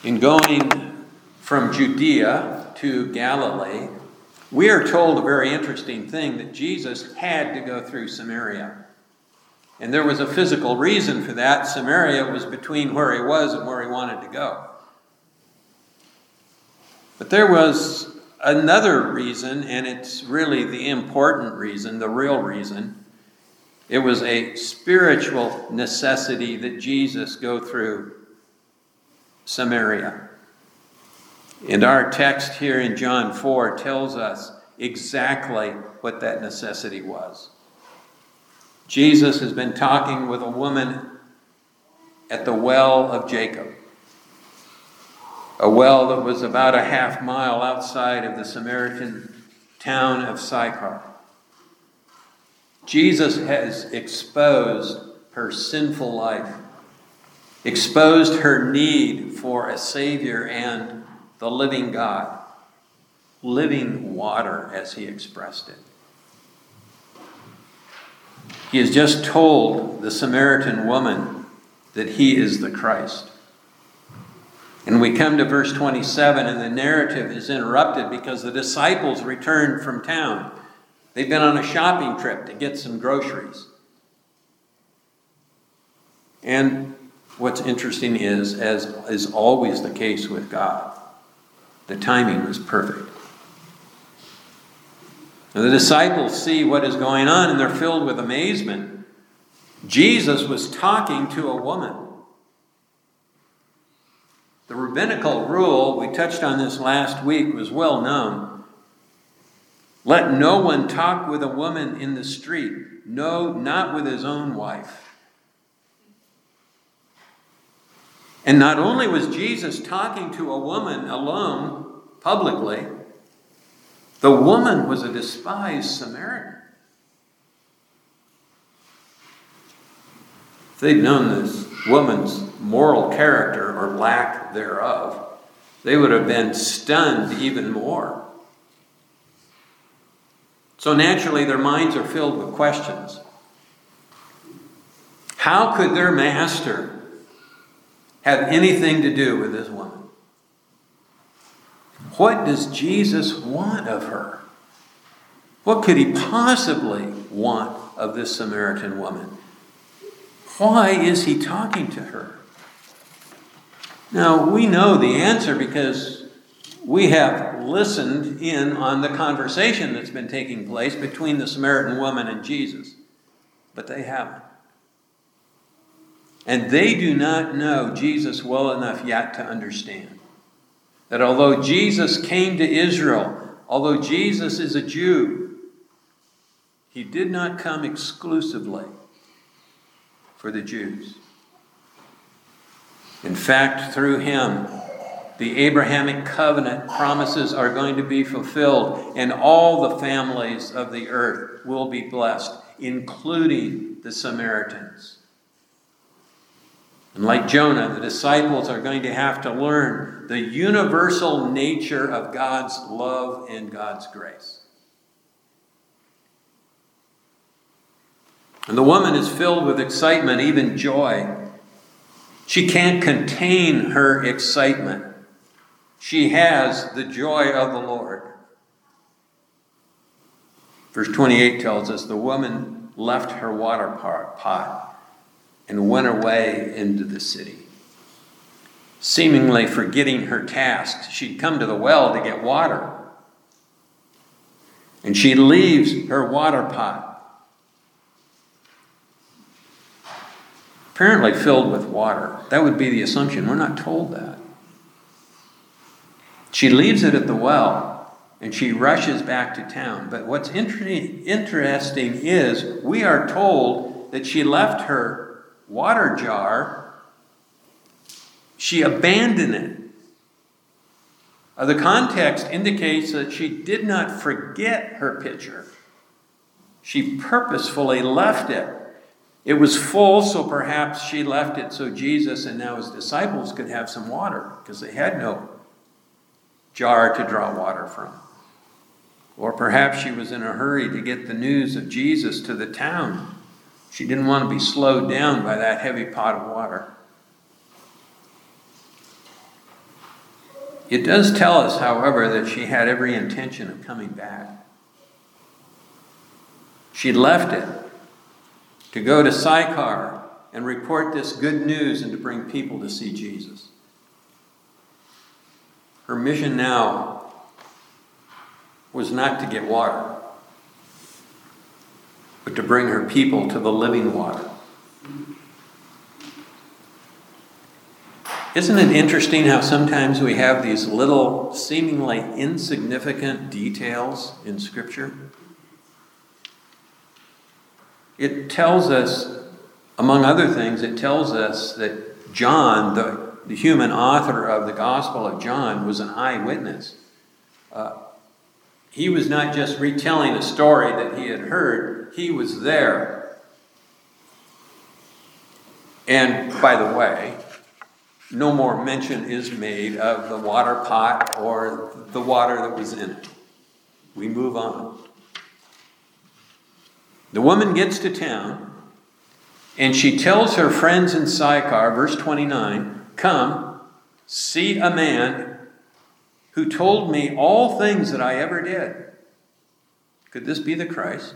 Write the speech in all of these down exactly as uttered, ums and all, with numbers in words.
In going from Judea to Galilee, we are told a very interesting thing, that Jesus had to go through Samaria. And there was a physical reason for that. Samaria was between where he was and where he wanted to go. But there was another reason, and it's really the important reason, the real reason. It was a spiritual necessity that Jesus go through Samaria. And our text here in John four tells us exactly what that necessity was. Jesus has been talking with a woman at the well of Jacob, a well that was about a half mile outside of the Samaritan town of Sychar. Jesus has exposed her sinful life, exposed her need for a Savior and the living God, living water, as he expressed it. He has just told the Samaritan woman that he is the Christ. And we come to verse twenty-seven, and the narrative is interrupted because the disciples returned from town. They've been on a shopping trip to get some groceries. And what's interesting is, as is always the case with God, the timing was perfect. And the disciples see what is going on, and they're filled with amazement. Jesus was talking to a woman. The rabbinical rule, we touched on this last week, was well known. Let no one talk with a woman in the street. No, not with his own wife. And not only was Jesus talking to a woman alone, publicly, the woman was a despised Samaritan. If they'd known this woman's moral character or lack thereof, they would have been stunned even more. So naturally, their minds are filled with questions. How could their master have anything to do with this woman? What does Jesus want of her? What could he possibly want of this Samaritan woman? Why is he talking to her? Now, we know the answer because we have listened in on the conversation that's been taking place between the Samaritan woman and Jesus. But they haven't. And they do not know Jesus well enough yet to understand that although Jesus came to Israel, although Jesus is a Jew, he did not come exclusively for the Jews. In fact, through him, the Abrahamic covenant promises are going to be fulfilled, and all the families of the earth will be blessed, including the Samaritans. And like Jonah, the disciples are going to have to learn the universal nature of God's love and God's grace. And the woman is filled with excitement, even joy. She can't contain her excitement. She has the joy of the Lord. Verse twenty-eight tells us the woman left her water pot and went away into the city. Seemingly forgetting her task, she'd come to the well to get water. And she leaves her water pot, apparently filled with water. That would be the assumption. We're not told that. She leaves it at the well, and she rushes back to town. But what's inter- interesting is we are told that she left her water jar, she abandoned it. Uh, the context indicates that she did not forget her pitcher. She purposefully left it. It was full, so perhaps she left it so Jesus and now his disciples could have some water, because they had no jar to draw water from. Or perhaps she was in a hurry to get the news of Jesus to the town. She didn't want to be slowed down by that heavy pot of water. It does tell us, however, that she had every intention of coming back. She left it to go to Sychar and report this good news and to bring people to see Jesus. Her mission now was not to get water, but to bring her people to the living water. Isn't it interesting how sometimes we have these little, seemingly insignificant details in Scripture? It tells us, among other things, it tells us that John, the, the human author of the Gospel of John, was an eyewitness. Uh, he was not just retelling a story that he had heard, he was there. And by the way, no more mention is made of the water pot or the water that was in it. We move on. The woman gets to town, and she tells her friends in Sychar, verse twenty-nine, "Come, see a man who told me all things that I ever did." Could this be the Christ?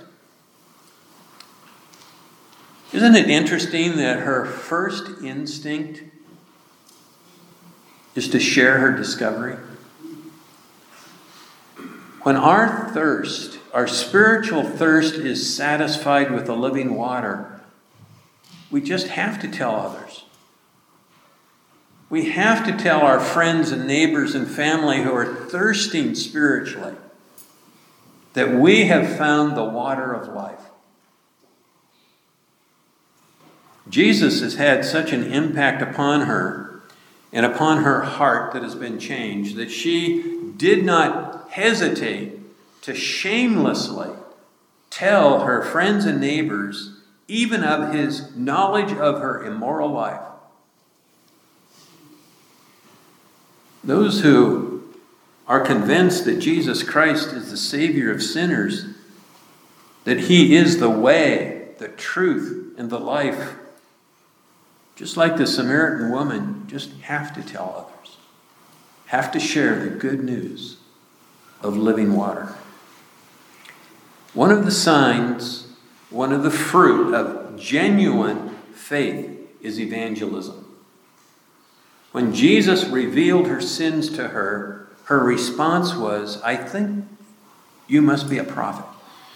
Isn't it interesting that her first instinct is to share her discovery? When our thirst, our spiritual thirst, is satisfied with the living water, we just have to tell others. We have to tell our friends and neighbors and family who are thirsting spiritually that we have found the water of life. Jesus has had such an impact upon her and upon her heart that has been changed that she did not hesitate to shamelessly tell her friends and neighbors even of his knowledge of her immoral life. Those who are convinced that Jesus Christ is the Savior of sinners, that he is the way, the truth, and the life, just like the Samaritan woman, just have to tell others, have to share the good news of living water. One of the signs, one of the fruit of genuine faith is evangelism. When Jesus revealed her sins to her, her response was, "I think you must be a prophet."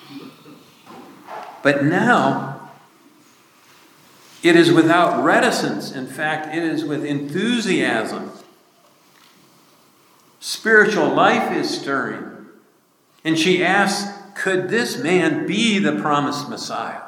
But now, it is without reticence. In fact, it is with enthusiasm. Spiritual life is stirring. And she asks, could this man be the promised Messiah?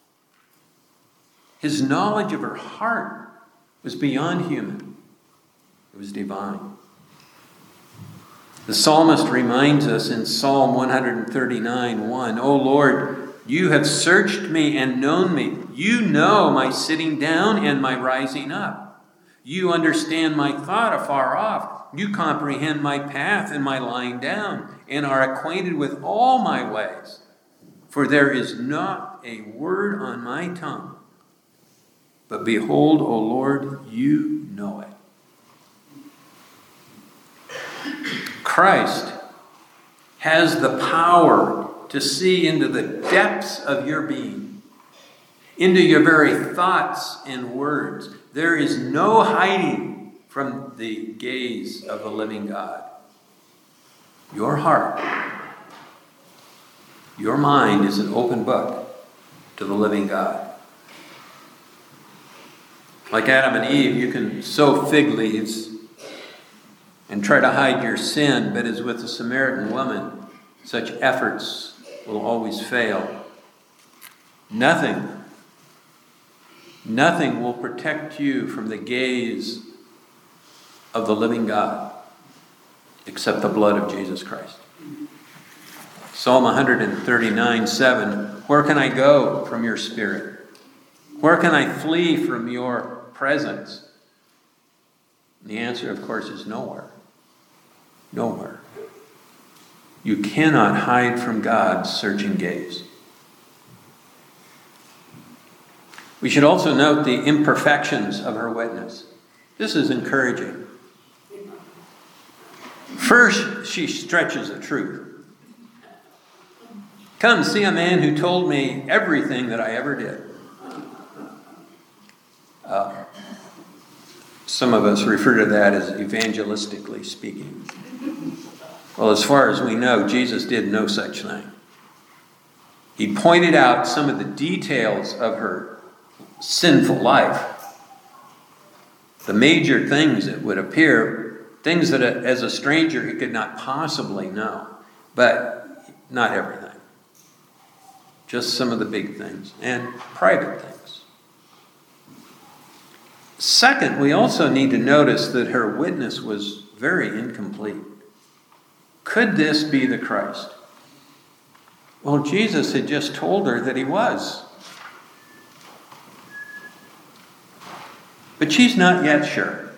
His knowledge of her heart was beyond human. It was divine. The psalmist reminds us in Psalm one thirty-nine, one, "O Lord, you have searched me and known me. You know my sitting down and my rising up. You understand my thought afar off. You comprehend my path and my lying down, and are acquainted with all my ways. For there is not a word on my tongue. But behold, O Lord, you know it." Christ has the power to see into the depths of your being, into your very thoughts and words. There is no hiding from the gaze of the living God. Your heart, your mind is an open book to the living God. Like Adam and Eve, you can sow fig leaves and try to hide your sin, but as with the Samaritan woman, such efforts will always fail. Nothing, nothing will protect you from the gaze of the living God except the blood of Jesus Christ. Psalm one thirty-nine, seven, "Where can I go from your spirit? Where can I flee from your presence?" And the answer, of course, is nowhere. Nowhere. You cannot hide from God's searching gaze. We should also note the imperfections of her witness. This is encouraging. First, she stretches the truth. Come, see a man who told me everything that I ever did. Uh, some of us refer to that as evangelistically speaking. Well, as far as we know, Jesus did no such thing. He pointed out some of the details of her sinful life. The major things that would appear, things that as a stranger he could not possibly know, but not everything. Just some of the big things and private things. Second, we also need to notice that her witness was very incomplete. Could this be the Christ? Well, Jesus had just told her that he was. But she's not yet sure.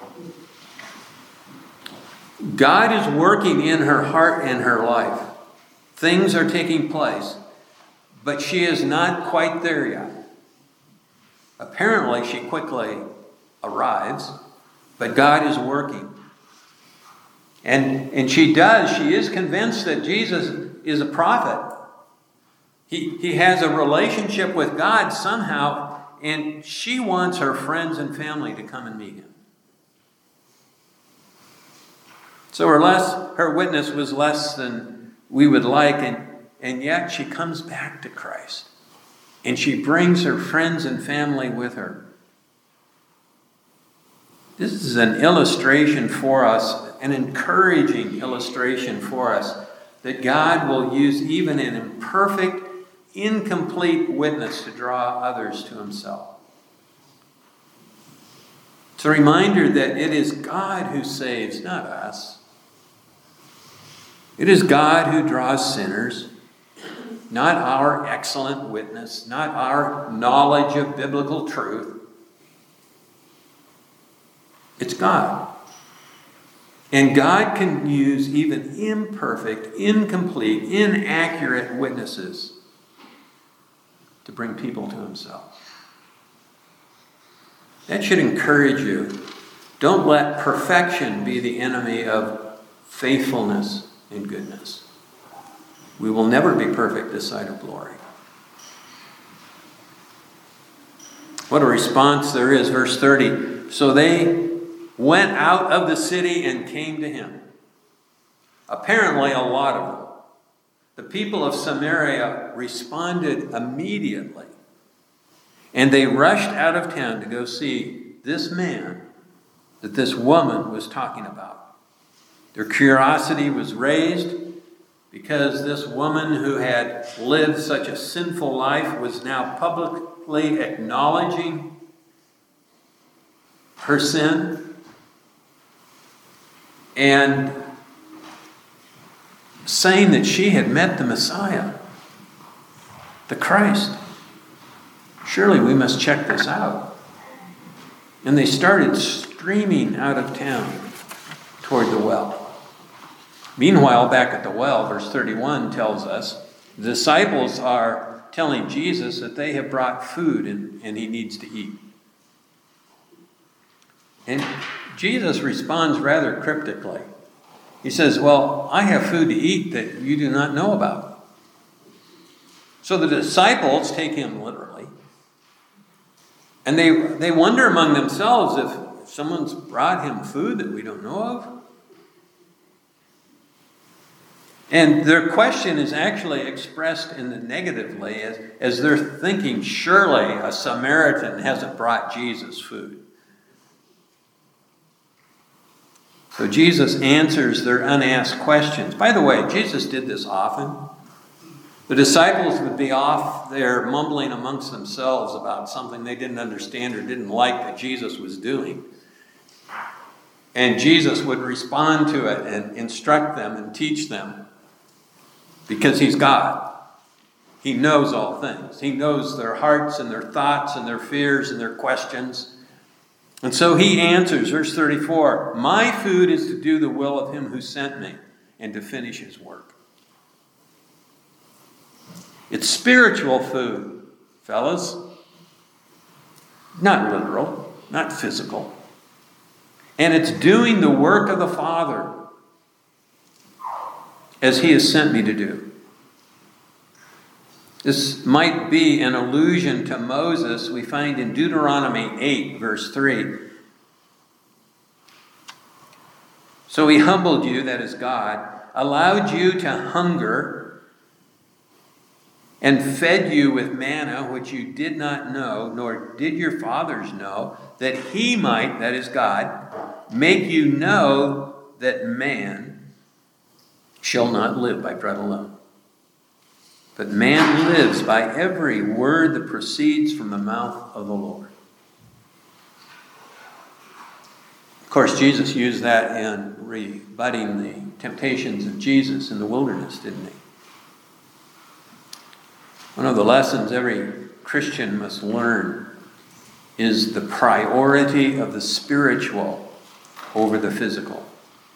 God is working in her heart and her life. Things are taking place. But she is not quite there yet. Apparently, she quickly arrives, but God is working. And, and she does. She is convinced that Jesus is a prophet. He, he has a relationship with God somehow, and she wants her friends and family to come and meet him. So her, less, her witness was less than we would like, and And yet she comes back to Christ. And she brings her friends and family with her. This is an illustration for us, an encouraging illustration for us, that God will use even an imperfect, incomplete witness to draw others to himself. It's a reminder that it is God who saves, not us. It is God who draws sinners. Not our excellent witness, not our knowledge of biblical truth. It's God. And God can use even imperfect, incomplete, inaccurate witnesses to bring people to himself. That should encourage you. Don't let perfection be the enemy of faithfulness and goodness. We will never be perfect this side of glory. What a response there is. Verse thirty. So they went out of the city and came to him. Apparently a lot of them. The people of Samaria responded immediately. And they rushed out of town to go see this man that this woman was talking about. Their curiosity was raised, because this woman who had lived such a sinful life was now publicly acknowledging her sin and saying that she had met the Messiah, the Christ. Surely we must check this out. And they started streaming out of town toward the well. Meanwhile, back at the well, verse thirty-one tells us, the disciples are telling Jesus that they have brought food and, and he needs to eat. And Jesus responds rather cryptically. He says, well, I have food to eat that you do not know about. So the disciples take him literally. And they, they wonder among themselves if someone's brought him food that we don't know of. And their question is actually expressed in the negatively as, as they're thinking, surely a Samaritan hasn't brought Jesus food. So Jesus answers their unasked questions. By the way, Jesus did this often. The disciples would be off there mumbling amongst themselves about something they didn't understand or didn't like that Jesus was doing. And Jesus would respond to it and instruct them and teach them. Because he's God. He knows all things. He knows their hearts and their thoughts and their fears and their questions. And so he answers, verse thirty-four, my food is to do the will of him who sent me and to finish his work. It's spiritual food, fellas. Not literal, not physical. And it's doing the work of the Father. as he has sent me to do. This might be an allusion to Moses we find in Deuteronomy eight, verse three. So he humbled you, that is God, allowed you to hunger, and fed you with manna, which you did not know, nor did your fathers know, that he might, that is God, make you know that man shall not live by bread alone. But man lives by every word that proceeds from the mouth of the Lord. Of course, Jesus used that in rebutting the temptations of Jesus in the wilderness, didn't he? One of the lessons every Christian must learn is the priority of the spiritual over the physical.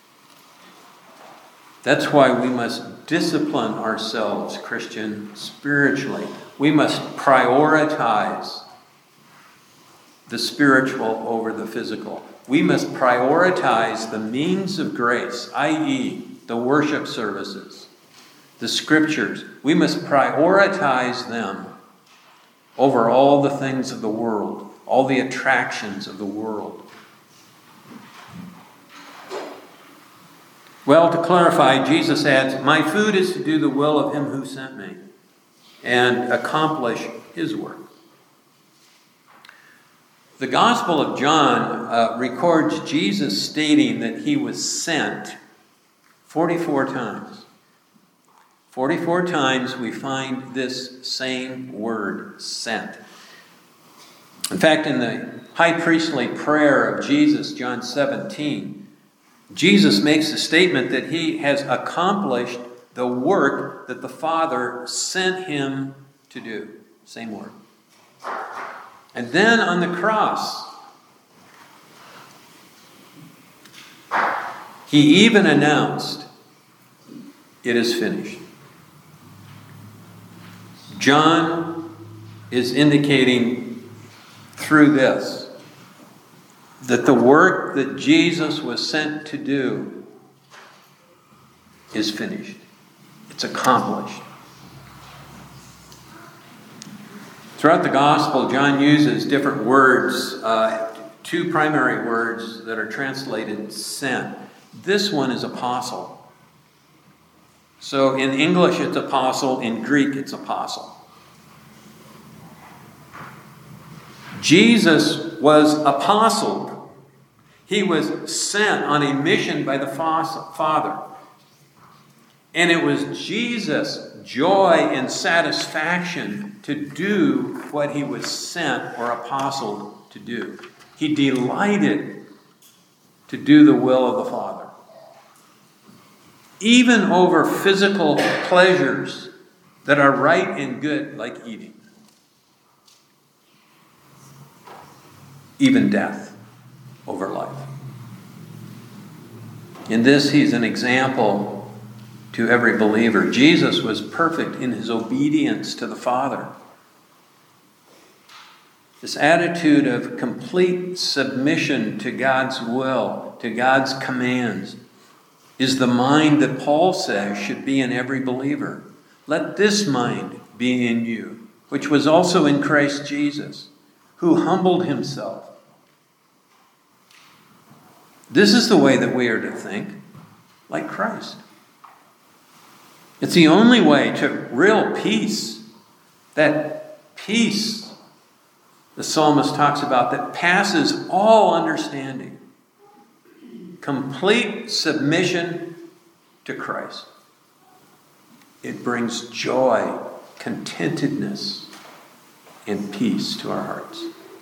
That's why we must discipline ourselves, Christian, spiritually. We must prioritize the spiritual over the physical. We must prioritize the means of grace, that is, the worship services, the scriptures. We must prioritize them over all the things of the world, all the attractions of the world. Well, to clarify, Jesus adds, my food is to do the will of him who sent me and accomplish his work. The Gospel of John uh, records Jesus stating that he was sent forty-four times. forty-four times we find this same word, sent. In fact, in the high priestly prayer of Jesus, John seventeen, Jesus makes the statement that he has accomplished the work that the Father sent him to do. Same word. And then on the cross, he even announced, it is finished. John is indicating through this that the work that Jesus was sent to do is finished. It's accomplished. Throughout the gospel, John uses different words, uh, two primary words that are translated sent. This one is apostle. So in English it's apostle, in Greek it's apostle. Jesus was apostled. He was sent on a mission by the Father. And it was Jesus' joy and satisfaction to do what he was sent or apostled to do. He delighted to do the will of the Father. Even over physical pleasures that are right and good, like eating. Even death over life. In this, he's an example to every believer. Jesus was perfect in his obedience to the Father. This attitude of complete submission to God's will, to God's commands, is the mind that Paul says should be in every believer. Let this mind be in you, which was also in Christ Jesus, who humbled himself. This is the way that we are to think, like Christ. It's the only way to real peace, that peace the psalmist talks about that passes all understanding. Complete submission to Christ. It brings joy, contentedness, and peace to our hearts.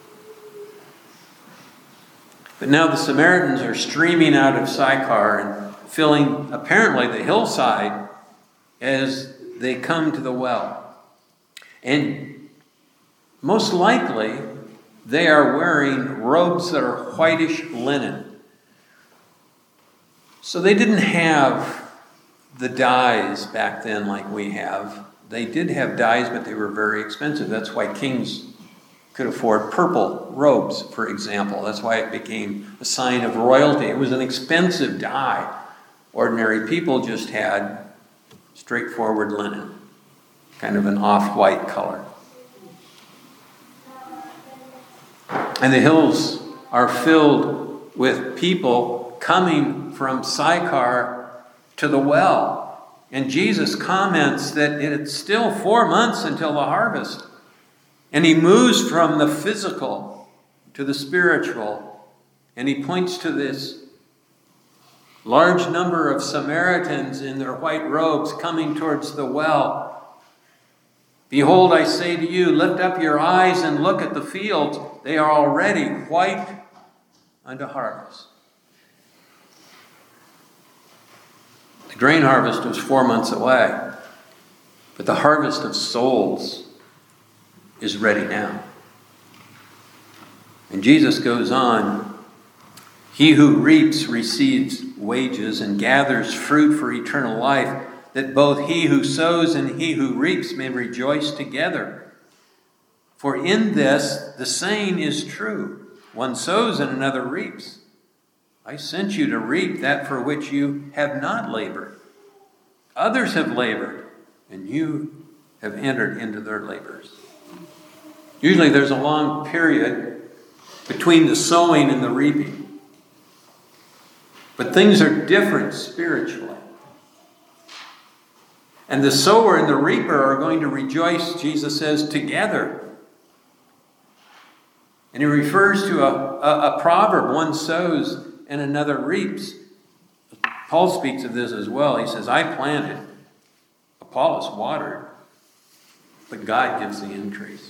But now the Samaritans are streaming out of Sychar and filling apparently the hillside as they come to the well. And most likely they are wearing robes that are whitish linen. So they didn't have the dyes back then like we have. They did have dyes, but they were very expensive. That's why kings could afford purple robes, for example. That's why it became a sign of royalty. It was an expensive dye. Ordinary people just had straightforward linen, kind of an off-white color. And the hills are filled with people coming from Sychar to the well. And Jesus comments that it's still four months until the harvest. And he moves from the physical to the spiritual. And he points to this large number of Samaritans in their white robes coming towards the well. Behold, I say to you, lift up your eyes and look at the fields. They are already white unto harvest. The grain harvest was four months away, but the harvest of souls is ready now. And Jesus goes on, he who reaps receives wages and gathers fruit for eternal life, that both he who sows and he who reaps may rejoice together. For in this the saying is true, one sows and another reaps. I sent you to reap that for which you have not labored. Others have labored, and you have entered into their labors. Usually there's a long period between the sowing and the reaping. But things are different spiritually. And the sower and the reaper are going to rejoice, Jesus says, together. And he refers to a, a, a proverb, one sows and another reaps. Paul speaks of this as well. He says, I planted, Apollos watered, but God gives the increase.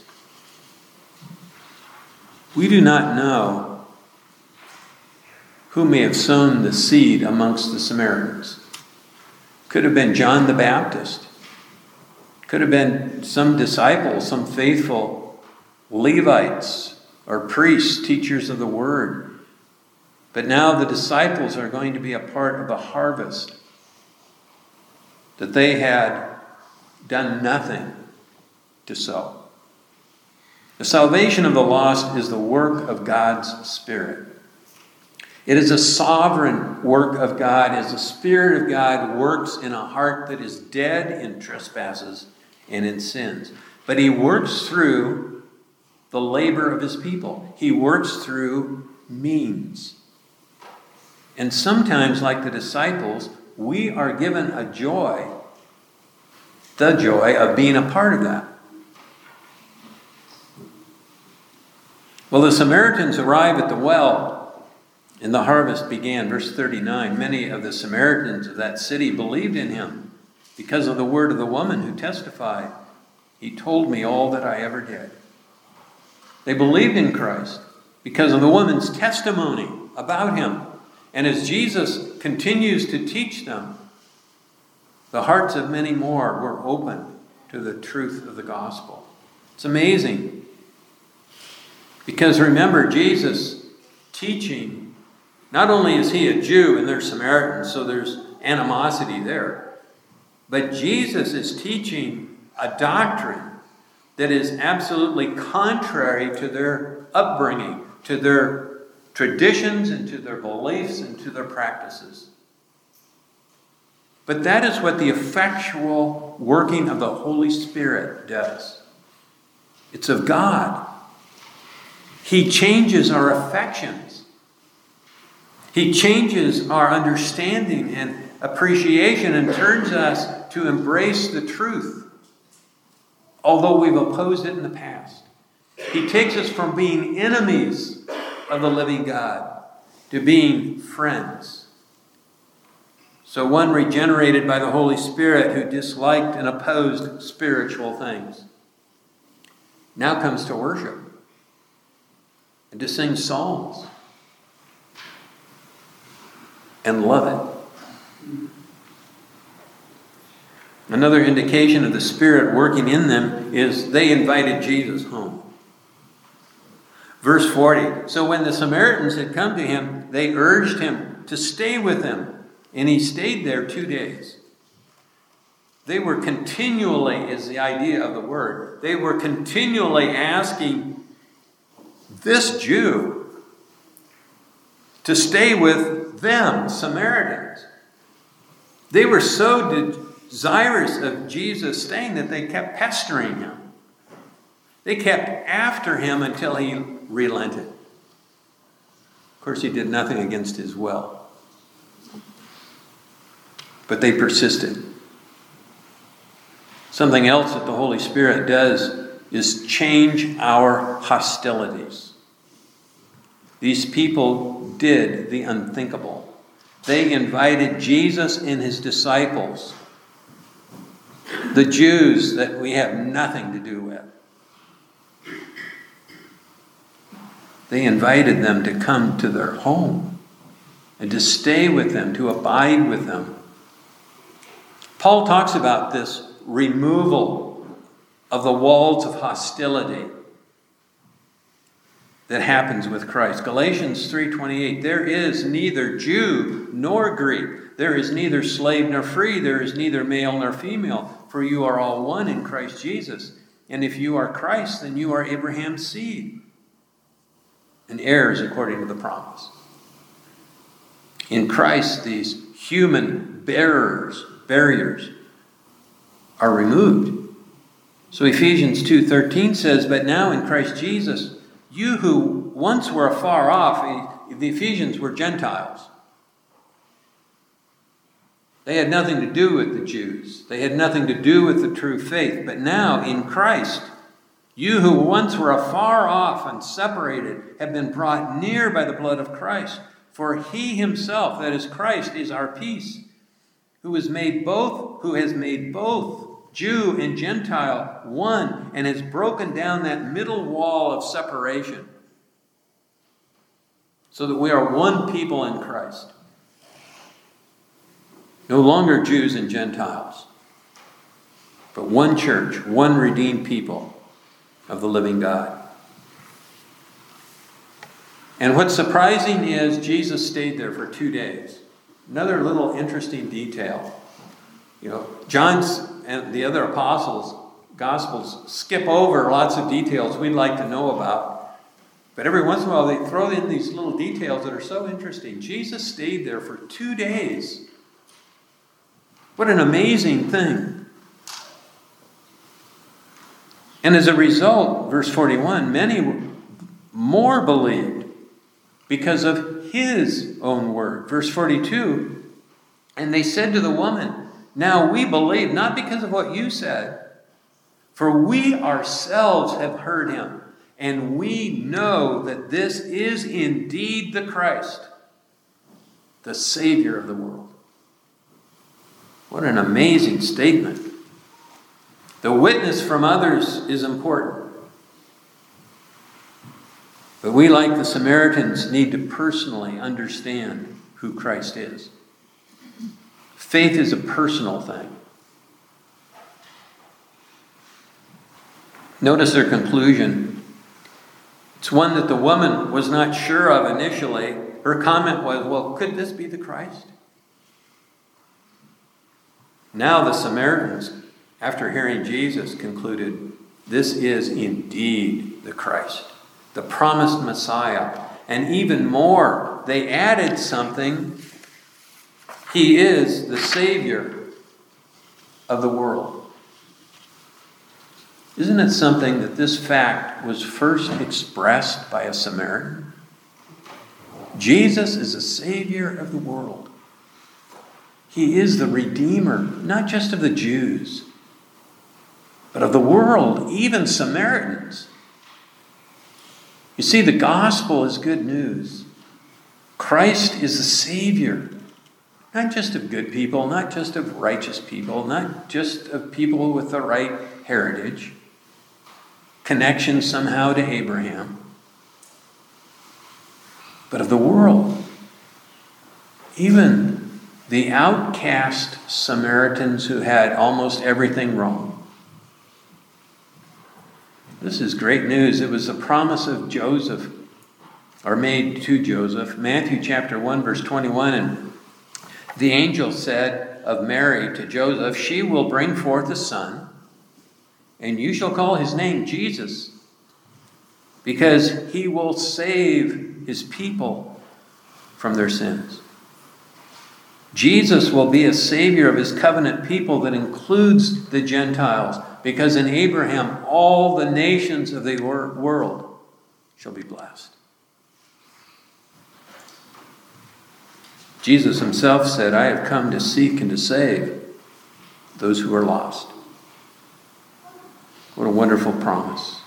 We do not know who may have sown the seed amongst the Samaritans. Could have been John the Baptist. Could have been some disciples, some faithful Levites or priests, teachers of the word. But now the disciples are going to be a part of the harvest that they had done nothing to sow. The salvation of the lost is the work of God's Spirit. It is a sovereign work of God as the Spirit of God works in a heart that is dead in trespasses and in sins. But he works through the labor of his people. He works through means. And sometimes, like the disciples, we are given a joy, the joy of being a part of that. Well, the Samaritans arrive at the well, and the harvest began. Verse thirty-nine, many of the Samaritans of that city believed in him because of the word of the woman who testified, he told me all that I ever did. They believed in Christ because of the woman's testimony about him. And as Jesus continues to teach them, the hearts of many more were open to the truth of the gospel. It's amazing. Because remember, Jesus teaching, not only is he a Jew and they're Samaritans, so there's animosity there, but Jesus is teaching a doctrine that is absolutely contrary to their upbringing, to their traditions and to their beliefs and to their practices. But that is what the effectual working of the Holy Spirit does. It's of God. He changes our affections. He changes our understanding and appreciation and turns us to embrace the truth, although we've opposed it in the past. He takes us from being enemies of the living God to being friends. So one regenerated by the Holy Spirit who disliked and opposed spiritual things now comes to worship and to sing psalms and love it. Another indication of the Spirit working in them is they invited Jesus home. Verse forty, so when the Samaritans had come to him, they urged him to stay with them, and he stayed there two days. They were continually, is the idea of the word, they were continually asking this Jew to stay with them, Samaritans. They were so de- desirous of Jesus staying that they kept pestering him. They kept after him until he relented. Of course, he did nothing against his will. But they persisted. Something else that the Holy Spirit does is change our hostilities. These people did the unthinkable. They invited Jesus and his disciples, the Jews that we have nothing to do with. They invited them to come to their home and to stay with them, to abide with them. Paul talks about this removal of the walls of hostility that happens with Christ. Galatians three twenty-eight, there is neither Jew nor Greek. There is neither slave nor free. There is neither male nor female. For you are all one in Christ Jesus. And if you are Christ, then you are Abraham's seed and heirs according to the promise. In Christ, these human bearers, barriers are removed. So Ephesians two thirteen says, but now in Christ Jesus, you who once were afar off, the Ephesians were Gentiles. They had nothing to do with the Jews. They had nothing to do with the true faith. But now in Christ, you who once were afar off and separated have been brought near by the blood of Christ. For he himself, that is Christ, is our peace, who has made both, who has made both Jew and Gentile one, and has broken down that middle wall of separation, so that we are one people in Christ. No longer Jews and Gentiles, but one church, one redeemed people of the living God. And what's surprising is Jesus stayed there for two days. Another little interesting detail. You know, John's and the other apostles' Gospels skip over lots of details we'd like to know about. But every once in a while they throw in these little details that are so interesting. Jesus stayed there for two days. What an amazing thing. And as a result, verse forty-one, many more believed because of his own word. Verse forty-two, and they said to the woman, now we believe, not because of what you said, for we ourselves have heard him, and we know that this is indeed the Christ, the Savior of the world. What an amazing statement. The witness from others is important. But we, like the Samaritans, need to personally understand who Christ is. Faith is a personal thing. Notice their conclusion. It's one that the woman was not sure of initially. Her comment was, well, could this be the Christ? Now the Samaritans, after hearing Jesus, concluded, this is indeed the Christ, the promised Messiah. And even more, they added something. He is the Savior of the world. Isn't it something that this fact was first expressed by a Samaritan? Jesus is the Savior of the world. He is the Redeemer, not just of the Jews, but of the world, even Samaritans. You see, the gospel is good news. Christ is the Savior. Not just of good people, not just of righteous people, not just of people with the right heritage, connection somehow to Abraham, but of the world. Even the outcast Samaritans who had almost everything wrong. This is great news. It was the promise of Joseph, or made to Joseph. Matthew chapter one, verse twenty-one, and the angel said of Mary to Joseph, she will bring forth a son, and you shall call his name Jesus, because he will save his people from their sins. Jesus will be a savior of his covenant people that includes the Gentiles, because in Abraham all the nations of the world shall be blessed. Jesus himself said, I have come to seek and to save those who are lost. What a wonderful promise.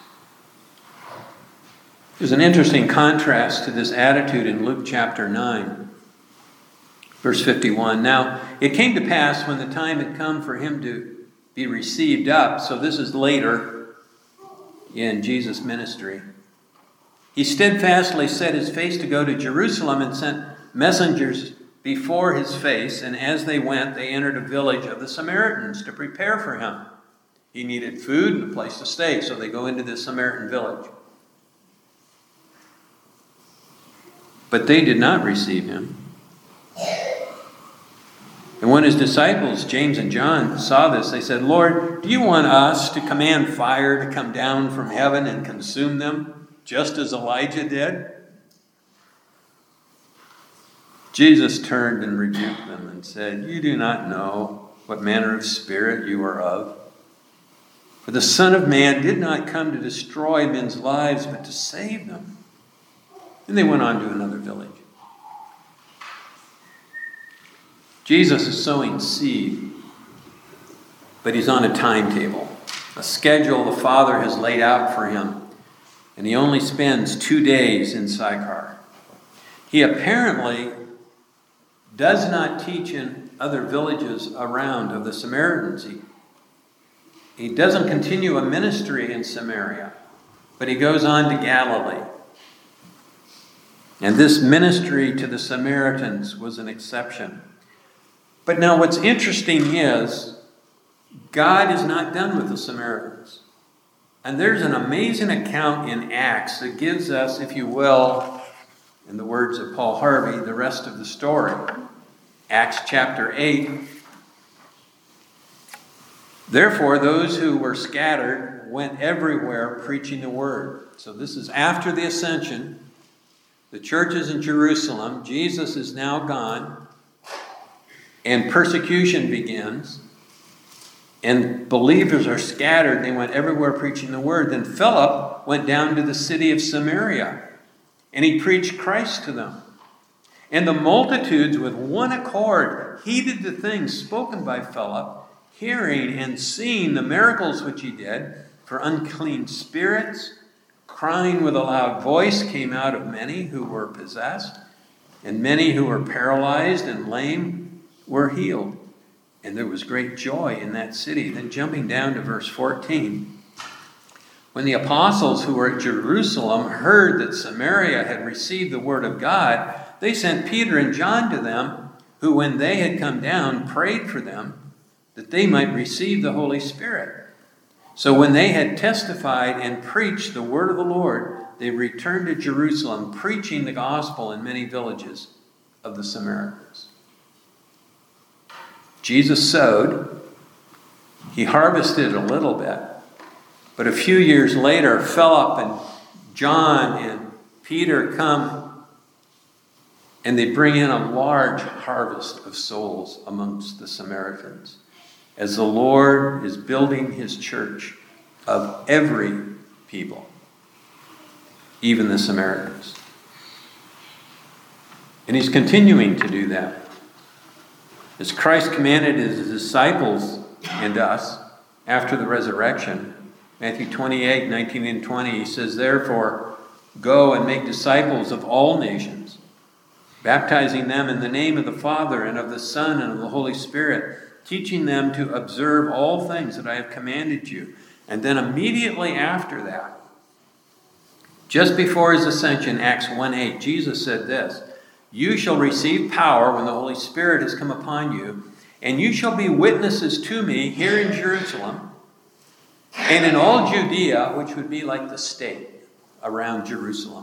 There's an interesting contrast to this attitude in Luke chapter nine, verse fifty-one. Now, it came to pass when the time had come for him to be received up, so this is later in Jesus' ministry, he steadfastly set his face to go to Jerusalem and sent messengers before his face, and as they went, they entered a village of the Samaritans to prepare for him. He needed food and a place to stay, so they go into this Samaritan village. But they did not receive him. And when his disciples, James and John, saw this, they said, Lord, do you want us to command fire to come down from heaven and consume them, just as Elijah did? Jesus turned and rebuked them and said, you do not know what manner of spirit you are of. For the Son of Man did not come to destroy men's lives, but to save them. And they went on to another village. Jesus is sowing seed, but he's on a timetable, a schedule the Father has laid out for him, and he only spends two days in Sychar. He apparently does not teach in other villages around of the Samaritans. He, he doesn't continue a ministry in Samaria, but he goes on to Galilee. And this ministry to the Samaritans was an exception. But now what's interesting is God is not done with the Samaritans. And there's an amazing account in Acts that gives us, if you will, in the words of Paul Harvey, the rest of the story. Acts chapter eight. Therefore, those who were scattered went everywhere preaching the word. So this is after the ascension. The church is in Jerusalem. Jesus is now gone. And persecution begins. And believers are scattered. They went everywhere preaching the word. Then Philip went down to the city of Samaria. And he preached Christ to them. And the multitudes with one accord heeded the things spoken by Philip, hearing and seeing the miracles which he did. For unclean spirits, crying with a loud voice, came out of many who were possessed. And many who were paralyzed and lame were healed. And there was great joy in that city. Then jumping down to verse fourteen. When the apostles who were at Jerusalem heard that Samaria had received the word of God, they sent Peter and John to them, who when they had come down prayed for them, that they might receive the Holy Spirit. So when they had testified and preached the word of the Lord, they returned to Jerusalem, preaching the gospel in many villages of the Samaritans. Jesus sowed. He harvested a little bit. But a few years later, Philip and John and Peter come and they bring in a large harvest of souls amongst the Samaritans as the Lord is building his church of every people, even the Samaritans. And he's continuing to do that. As Christ commanded his disciples and us after the resurrection, Matthew twenty-eight, nineteen and twenty, he says, therefore, go and make disciples of all nations, baptizing them in the name of the Father and of the Son and of the Holy Spirit, teaching them to observe all things that I have commanded you. And then immediately after that, just before his ascension, Acts one eight, Jesus said this, you shall receive power when the Holy Spirit has come upon you, and you shall be witnesses to me here in Jerusalem, and in all Judea, which would be like the state around Jerusalem.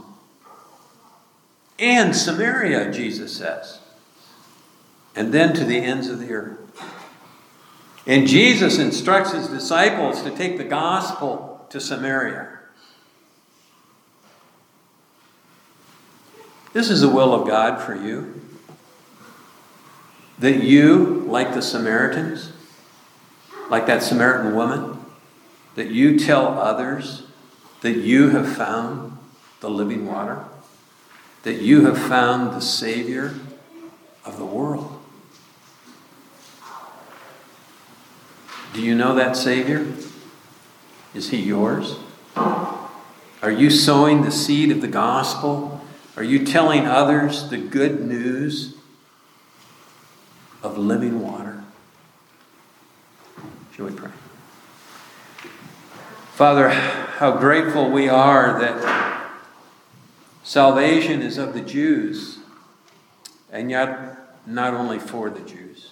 And Samaria, Jesus says. And then to the ends of the earth. And Jesus instructs his disciples to take the gospel to Samaria. This is the will of God for you. that you, like the Samaritans, like that Samaritan woman, that you tell others that you have found the living water, that you have found the Savior of the world. Do you know that Savior? Is he yours? Are you sowing the seed of the gospel? Are you telling others the good news of living water? Shall we pray? Father, how grateful we are that salvation is of the Jews, and yet not only for the Jews.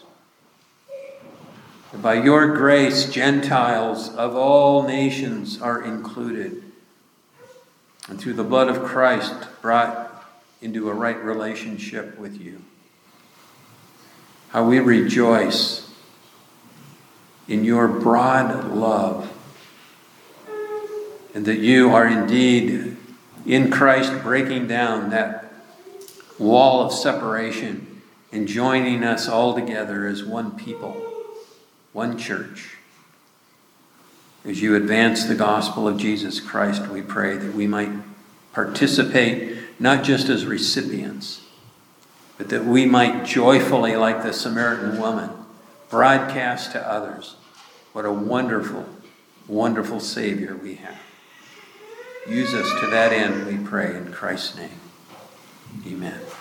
By your grace, Gentiles of all nations are included, and through the blood of Christ brought into a right relationship with you. How we rejoice in your broad love, and that you are indeed in Christ breaking down that wall of separation and joining us all together as one people, one church. As you advance the gospel of Jesus Christ, we pray that we might participate not just as recipients, but that we might joyfully, like the Samaritan woman, broadcast to others what a wonderful, wonderful Savior we have. Use us to that end, we pray in Christ's name. Amen.